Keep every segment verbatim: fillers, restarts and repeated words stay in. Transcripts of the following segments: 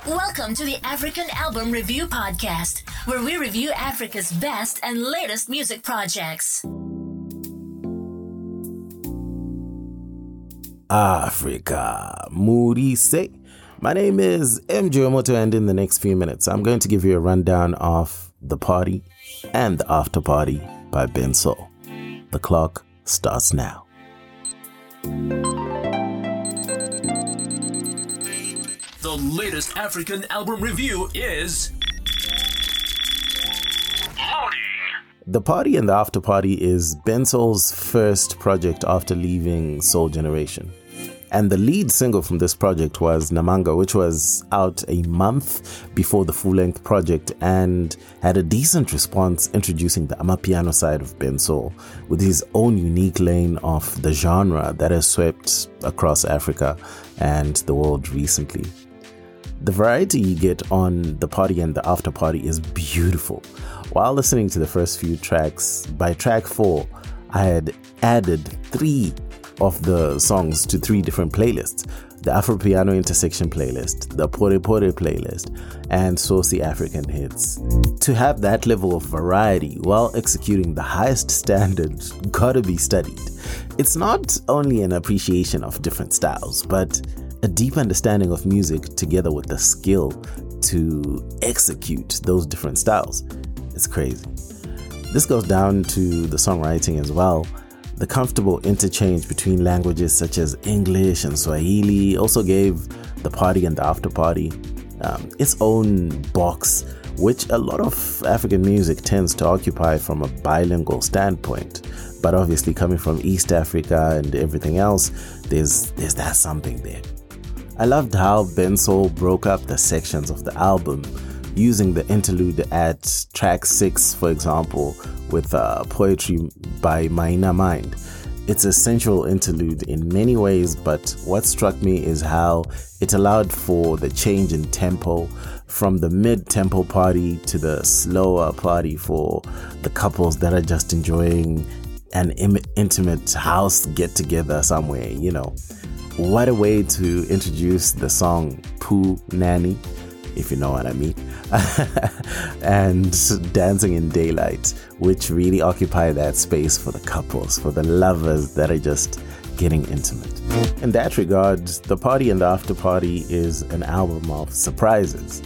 Welcome to the African Album Review Podcast, where we review Africa's best and latest music projects. Africa, Moody say. My name is M J Omoto, and in the next few minutes, I'm going to give you a rundown of The Party and the After Party by Bensoul. The clock starts now. The latest African album review is Loading. The Party and the After Party is Bensoul's first project after leaving Soul Generation. And the lead single from this project was Namanga, which was out a month before the full-length project and had a decent response introducing the Amapiano side of Bensoul with his own unique lane of the genre that has swept across Africa and the world recently. The variety you get on The Party and the After Party is beautiful. While listening to the first few tracks, by track four, I had added three of the songs to three different playlists: the Afropiano Intersection playlist, the Pore Pore playlist, and Saucy African Hits. To have that level of variety while executing the highest standard gotta be studied. It's not only an appreciation of different styles, but a deep understanding of music together with the skill to execute those different styles. It's crazy. This goes down to the songwriting as well. The comfortable interchange between languages such as English and Swahili also gave The Party and the After Party um, its own box, which a lot of African music tends to occupy from a bilingual standpoint. But obviously, coming from East Africa and everything else, there's there's that something there. I loved how Bensoul broke up the sections of the album, using the interlude at track six, for example, with uh, Poetry by Maina Mind. It's a sensual interlude in many ways, but what struck me is how it allowed for the change in tempo from the mid-tempo party to the slower party for the couples that are just enjoying an Im- intimate house get-together somewhere, you know. What a way to introduce the song Poo Nanny, if you know what I mean, and Dancing in Daylight, which really occupy that space for the couples, for the lovers that are just getting intimate. In that regard, The Party and the After Party is an album of surprises.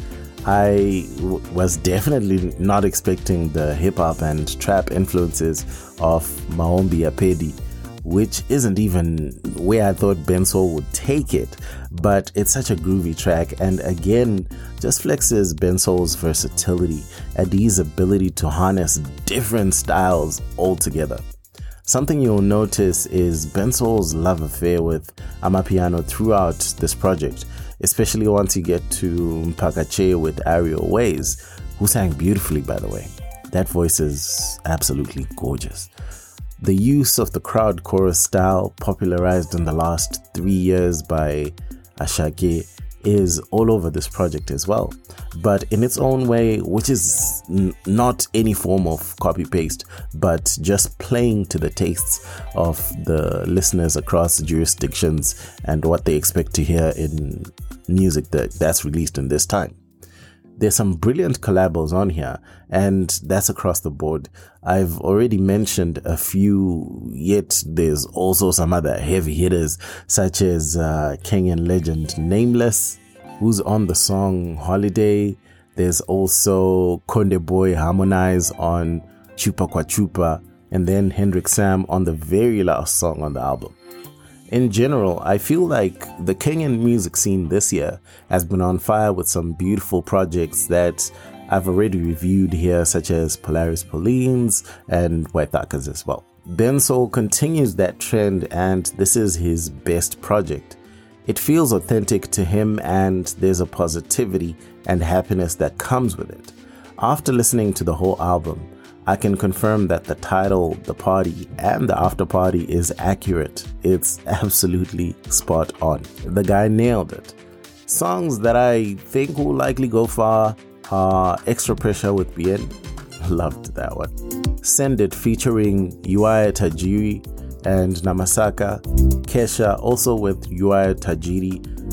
I w- was definitely not expecting the hip-hop and trap influences of Maombi Apedi, which isn't even where I thought Bensoul would take it, but it's such a groovy track, and again, just flexes Bensoul's versatility and his ability to harness different styles altogether. Something you'll notice is Bensoul's love affair with Amapiano throughout this project, especially once you get to Mpakache with Ariel Ways, who sang beautifully, by the way. That voice is absolutely gorgeous. The use of the crowd chorus style, popularized in the last three years by Ashake, is all over this project as well, but in its own way, which is n- not any form of copy-paste, but just playing to the tastes of the listeners across jurisdictions and what they expect to hear in music that, that's released in this time. There's some brilliant collabos on here, and that's across the board. I've already mentioned a few, yet there's also some other heavy hitters, such as uh, Kenyan legend Nameless, who's on the song Holiday. There's also Konde Boy Harmonize on Chupa Kwa Chupa, and then Hendrik Sam on the very last song on the album. In general, I feel like the Kenyan music scene this year has been on fire with some beautiful projects that I've already reviewed here, such as Polaris Paulines and Waithakas as well. Bensoul continues that trend, and this is his best project. It feels authentic to him, and there's a positivity and happiness that comes with it. After listening to the whole album, I can confirm that the title, The Party, and the After Party is accurate. It's absolutely spot on. The guy nailed it. Songs that I think will likely go far are Extra Pressure with Bien. Loved that one. Send It featuring Uaya Tajiri and Namasaka. Kesha also with Uaya Tajiri.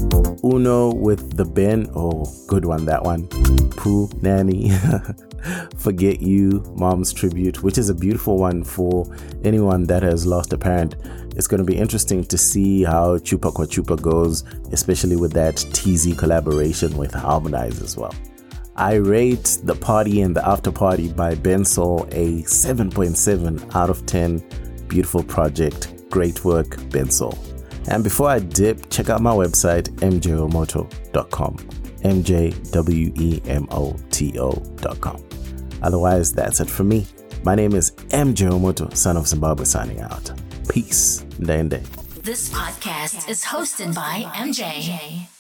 Uno with the Ben. Oh, good one, that one. Pooh, Nanny. Forget You, Mom's Tribute, which is a beautiful one for anyone that has lost a parent. It's going to be interesting to see how Chupa Kwa Chupa goes, especially with that T Z collaboration with Harmonize as well. I rate The Party and the After Party by Bensoul a seven point seven out of ten. Beautiful project. Great work, Bensoul. And before I dip, check out my website, m j omoto dot com. M J W E M O T O dot com. Otherwise, that's it from me. My name is M J Omoto, son of Zimbabwe, signing out. Peace. Ndende. This podcast is hosted by M J.